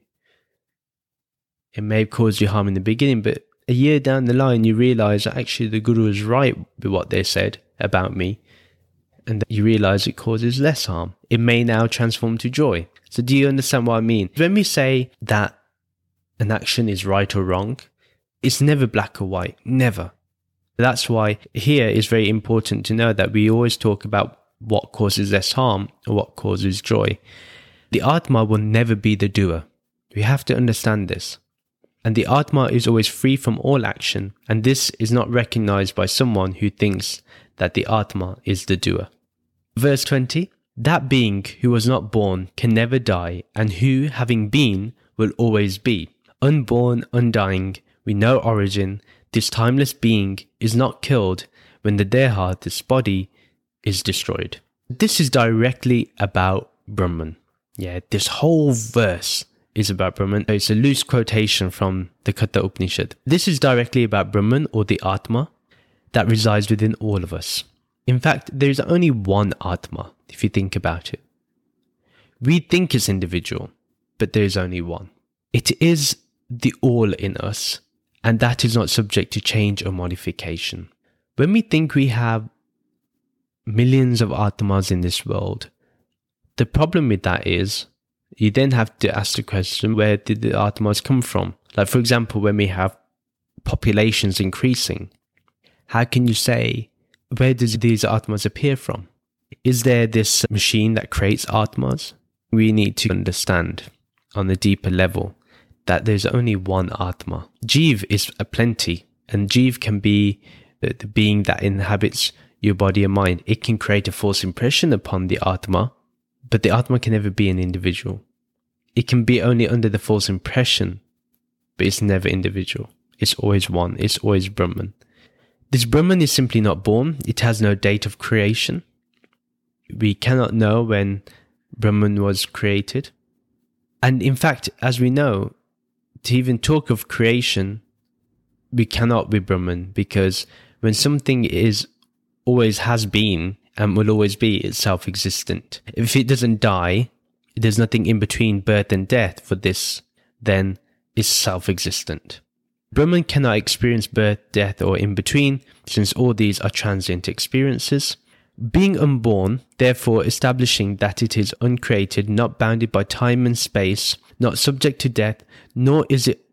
it may have caused you harm in the beginning, but a year down the line, you realize that actually the guru is right with what they said about me, and that you realize it causes less harm. It may now transform to joy. So do you understand what I mean? When we say that an action is right or wrong, it's never black or white, never. That's why here it's very important to know that we always talk about what causes less harm or what causes joy. The Atma will never be the doer. We have to understand this. And the Atma is always free from all action, and this is not recognized by someone who thinks that the Atma is the doer. Verse 20, That being who was not born can never die, and who, having been, will always be. Unborn, undying, with no origin, this timeless being is not killed when the Deha, this body, is destroyed. This is directly about Brahman. Yeah, this whole verse is about Brahman. It's a loose quotation from the Katha Upanishad. This is directly about Brahman, or the Atma, that resides within all of us. In fact, there is only one Atma, if you think about it. We think it's individual, but there is only one. It is the all in us, and that is not subject to change or modification. When we think we have millions of Atmas in this world, the problem with that is you then have to ask the question, where did the Atmas come from? Like, for example, when we have populations increasing, how can you say, where does these Atmas appear from? Is there this machine that creates Atmas? We need to understand on a deeper level that there's only one Atma. Jeev is a plenty, and Jeev can be the being that inhabits your body and mind. It can create a false impression upon the Atma, but the Atma can never be an individual. It can be only under the false impression, but it's never individual. It's always one. It's always Brahman. This Brahman is simply not born. It has no date of creation. We cannot know when Brahman was created. And in fact, as we know, to even talk of creation, we cannot be Brahman, because when something is always has been and will always be, it's self-existent. If it doesn't die, there's nothing in between birth and death for this, then it's self-existent. Brahman cannot experience birth, death, or in between, since all these are transient experiences. Being unborn, therefore establishing that it is uncreated, not bounded by time and space, not subject to death, nor is it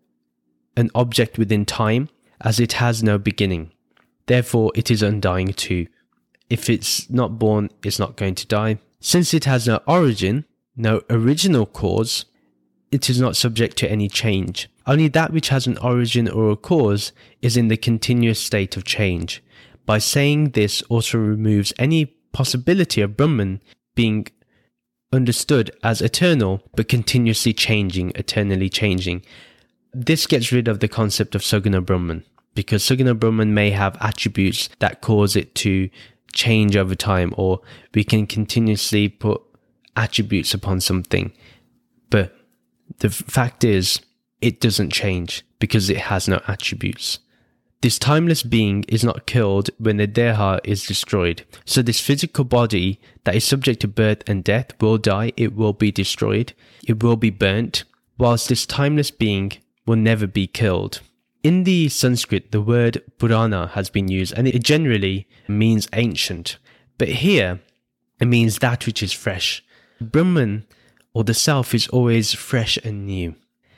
an object within time, as it has no beginning. Therefore, it is undying too. If it's not born, it's not going to die. Since it has no origin, no original cause, it is not subject to any change. Only that which has an origin or a cause is in the continuous state of change. By saying this also removes any possibility of Brahman being understood as eternal, but continuously changing, eternally changing. This gets rid of the concept of Saguna Brahman, because Saguna Brahman may have attributes that cause it to change over time, or we can continuously put attributes upon something. But the fact is, it doesn't change because it has no attributes. This timeless being is not killed when the Deha is destroyed. So this physical body that is subject to birth and death will die, it will be destroyed, it will be burnt, whilst this timeless being will never be killed. In the Sanskrit, the word Purana has been used, and it generally means ancient. But here, it means that which is fresh. Brahman, or the self, is always fresh and new.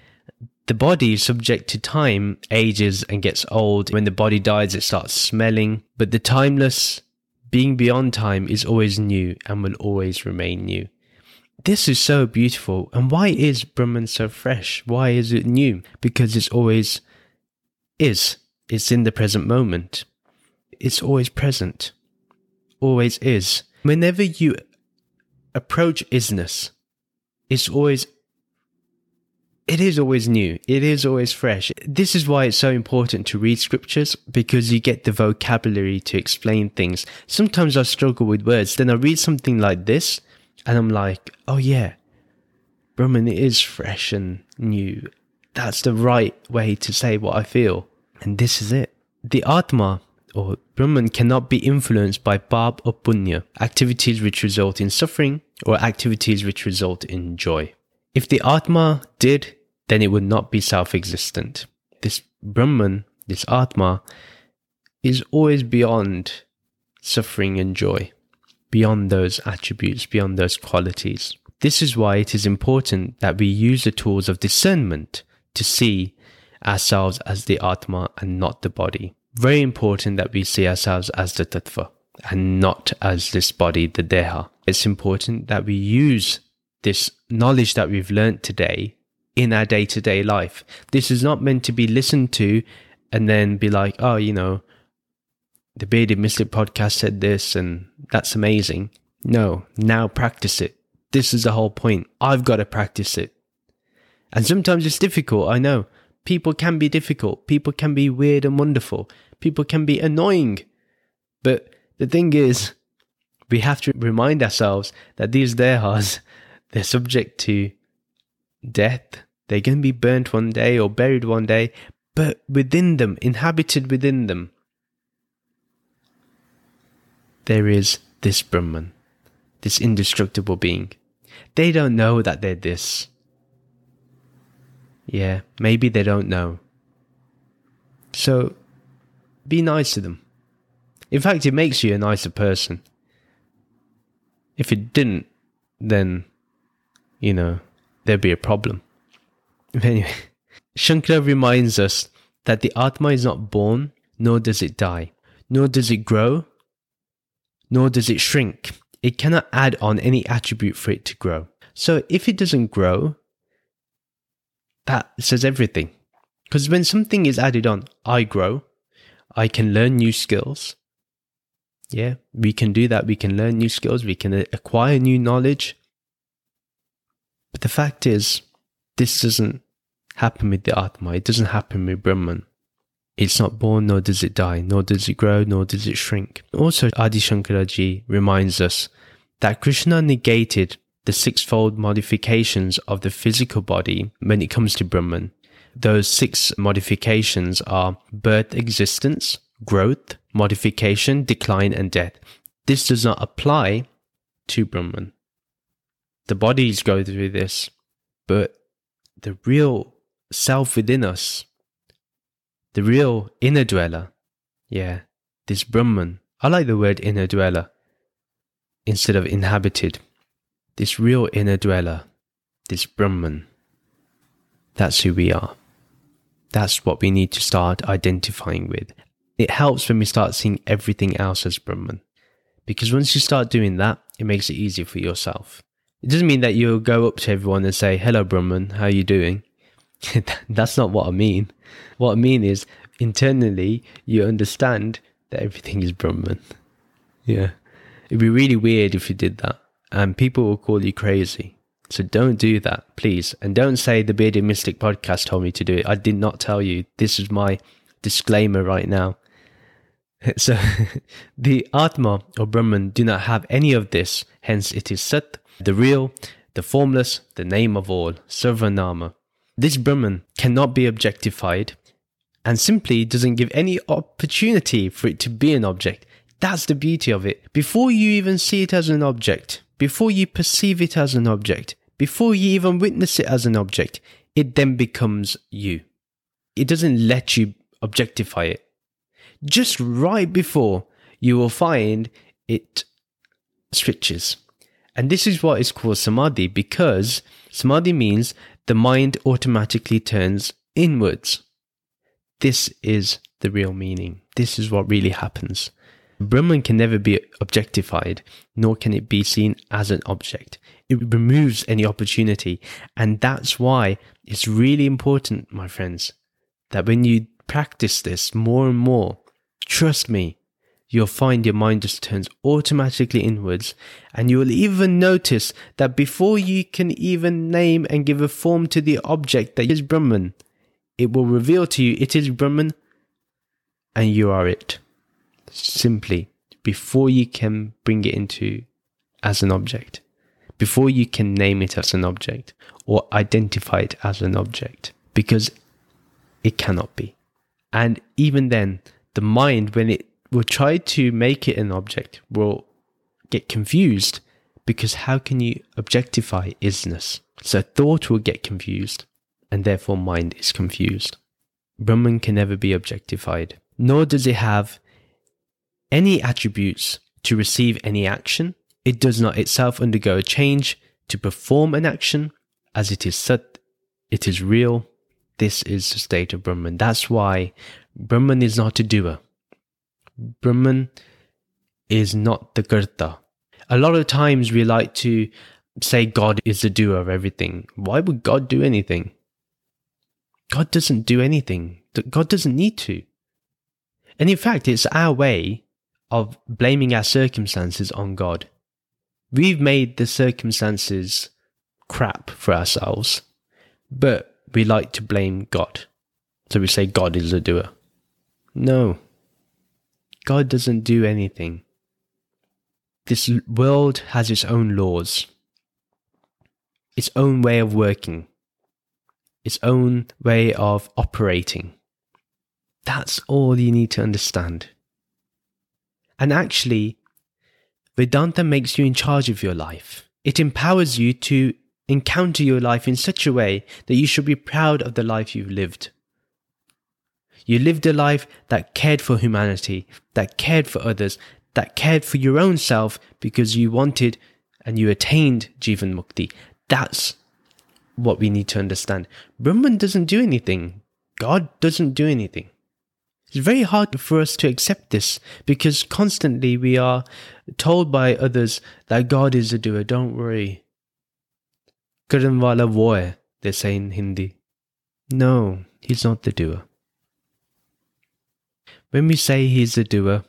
The body is subject to time, ages and gets old. When the body dies, it starts smelling. But the timeless, being beyond time, is always new and will always remain new. This is so beautiful. And why is Brahman so fresh? Why is it new? Because it's always is. It's in the present moment. It's always present. Always is. Whenever you approach isness, it is always new. It is always fresh. This is why it's so important to read scriptures, because you get the vocabulary to explain things. Sometimes I struggle with words. Then I read something like this and I'm like, oh yeah, Brahman is fresh and new. That's the right way to say what I feel. And this is it. The Atma, or Brahman, cannot be influenced by Pap or Punya, activities which result in suffering or activities which result in joy. If the Atma did, then it would not be self-existent. This Brahman, this Atma, is always beyond suffering and joy, beyond those attributes, beyond those qualities. This is why it is important that we use the tools of discernment to see ourselves as the Atma and not the body. Very important that we see ourselves as the Tattva and not as this body, the Deha. It's important that we use this knowledge that we've learnt today in our day-to-day life. This is not meant to be listened to and then be like, oh, you know, the Bearded Mystic podcast said this and that's amazing. No, now practice it. This is the whole point. I've got to practice it. And sometimes it's difficult, I know. People can be difficult. People can be weird and wonderful. People can be annoying. But the thing is, we have to remind ourselves that these dehas, they're subject to death. They're going to be burnt one day or buried one day. But within them, inhabited within them, there is this Brahman, this indestructible being. They don't know that they're this. Yeah, maybe they don't know. So, be nice to them. In fact, it makes you a nicer person. If it didn't, then, there'd be a problem. Anyway, Shankara reminds us that the Atma is not born, nor does it die, nor does it grow, nor does it shrink. It cannot add on any attribute for it to grow. So if it doesn't grow, that says everything. Because when something is added on, I grow, I can learn new skills. Yeah, we can do that. We can learn new skills. We can acquire new knowledge. But the fact is, this doesn't happen with the Atma. It doesn't happen with Brahman. It's not born, nor does it die, nor does it grow, nor does it shrink. Also, Adi Shankaraji reminds us that Krishna negated the sixfold modifications of the physical body when it comes to Brahman. Those 6 modifications are birth, existence, growth, modification, decline, and death. This does not apply to Brahman. The bodies go through this, but the real self within us, the real inner dweller, this Brahman, I like the word inner dweller instead of inhabited. This real inner dweller, this Brahman, that's who we are. That's what we need to start identifying with. It helps when we start seeing everything else as Brahman. Because once you start doing that, it makes it easier for yourself. It doesn't mean that you'll go up to everyone and say, "Hello, Brahman, how are you doing?" That's not what I mean. What I mean is, internally, you understand that everything is Brahman. Yeah. It'd be really weird if you did that. And people will call you crazy. So don't do that, please. And don't say the Bearded Mystic podcast told me to do it. I did not tell you. This is my disclaimer right now. So, the Atma or Brahman do not have any of this. Hence, it is Sat, the real, the formless, the name of all, Sarvanama. This Brahman cannot be objectified and simply doesn't give any opportunity for it to be an object. That's the beauty of it. Before you even see it as an object, before you perceive it as an object, before you even witness it as an object, it then becomes you. It doesn't let you objectify it. Just right before, you will find it switches. And this is what is called Samadhi, because Samadhi means the mind automatically turns inwards. This is the real meaning. This is what really happens. Brahman can never be objectified, nor can it be seen as an object. It removes any opportunity. And that's why it's really important, my friends, that when you practice this more and more, trust me, you'll find your mind just turns automatically inwards, and you will even notice that before you can even name and give a form to the object that is Brahman, it will reveal to you it is Brahman and you are it. Simply, before you can bring it into as an object, before you can name it as an object or identify it as an object, because it cannot be. And even then, the mind, when it will try to make it an object, will get confused, because how can you objectify isness? So thought will get confused, and therefore mind is confused. Brahman can never be objectified, nor does it have any attributes to receive any action. It does not itself undergo a change to perform an action, as it is Sat, it is real. This is the state of Brahman. That's why Brahman is not a doer. Brahman is not the Karta. A lot of times we like to say God is the doer of everything. Why would God do anything? God doesn't do anything. God doesn't need to. And in fact, it's our way of blaming our circumstances on God. We've made the circumstances crap for ourselves, but we like to blame God. So we say God is a doer. No. God doesn't do anything. This world has its own laws, its own way of working, its own way of operating. That's all you need to understand. And actually, Vedanta makes you in charge of your life. It empowers you to encounter your life in such a way that you should be proud of the life you've lived. You lived a life that cared for humanity, that cared for others, that cared for your own self because you wanted and you attained Jivan Mukti. That's what we need to understand. Brahman doesn't do anything. God doesn't do anything. It's very hard for us to accept this because constantly we are told by others that God is the doer. Don't worry. Karan wala wo hai, they say in Hindi. No, he's not the doer. When we say he's the doer,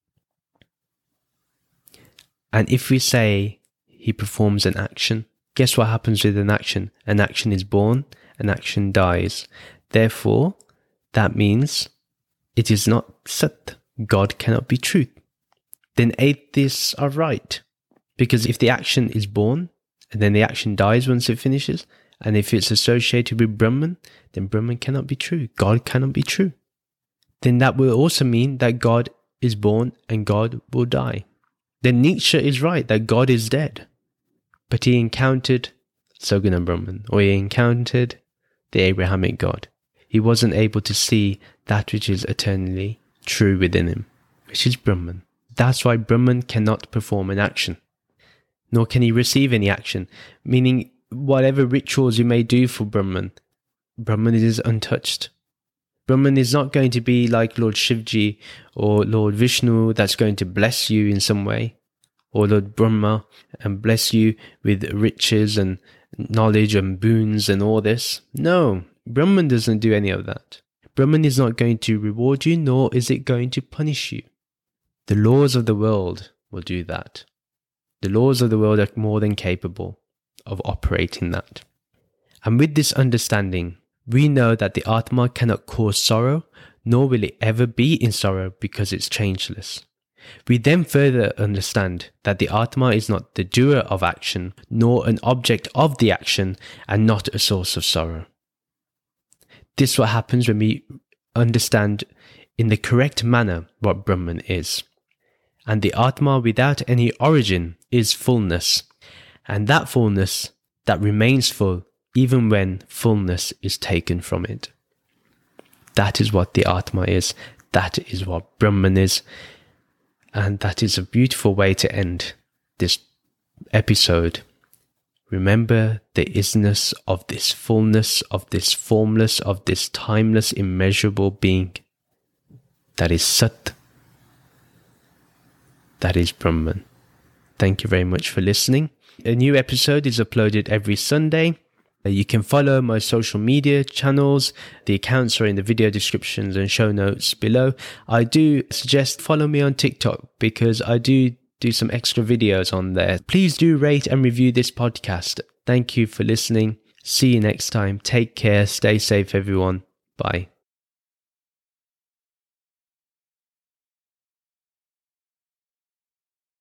and if we say he performs an action, guess what happens with an action? An action is born, an action dies. Therefore, that means it is not Sat. God cannot be truth. Then atheists are right. Because if the action is born, and then the action dies once it finishes, and if it's associated with Brahman, then Brahman cannot be true. God cannot be true. Then that will also mean that God is born and God will die. Then Nietzsche is right that God is dead. But he encountered Soguna Brahman, or he encountered the Abrahamic God. He wasn't able to see that which is eternally true within him, which is Brahman. That's why Brahman cannot perform an action, nor can he receive any action, meaning whatever rituals you may do for Brahman, Brahman is untouched. Brahman is not going to be like Lord Shivji or Lord Vishnu that's going to bless you in some way, or Lord Brahma and bless you with riches and knowledge and boons and all this. No, Brahman doesn't do any of that. Brahman is not going to reward you, nor is it going to punish you. The laws of the world will do that. The laws of the world are more than capable of operating that. And with this understanding, we know that the Atma cannot cause sorrow, nor will it ever be in sorrow because it's changeless. We then further understand that the Atma is not the doer of action, nor an object of the action, and not a source of sorrow. This is what happens when we understand in the correct manner what Brahman is. And the Atma without any origin is fullness. And that fullness that remains full even when fullness is taken from it. That is what the Atma is. That is what Brahman is. And that is a beautiful way to end this episode. Remember the isness of this fullness, of this formless, of this timeless, immeasurable being. That is Sat. That is Brahman. Thank you very much for listening. A new episode is uploaded every Sunday. You can follow my social media channels. The accounts are in the video descriptions and show notes below. I do suggest follow me on TikTok because I do some extra videos on there. Please do rate and review this podcast. Thank you for listening. See you next time. Take care. Stay safe, everyone. Bye.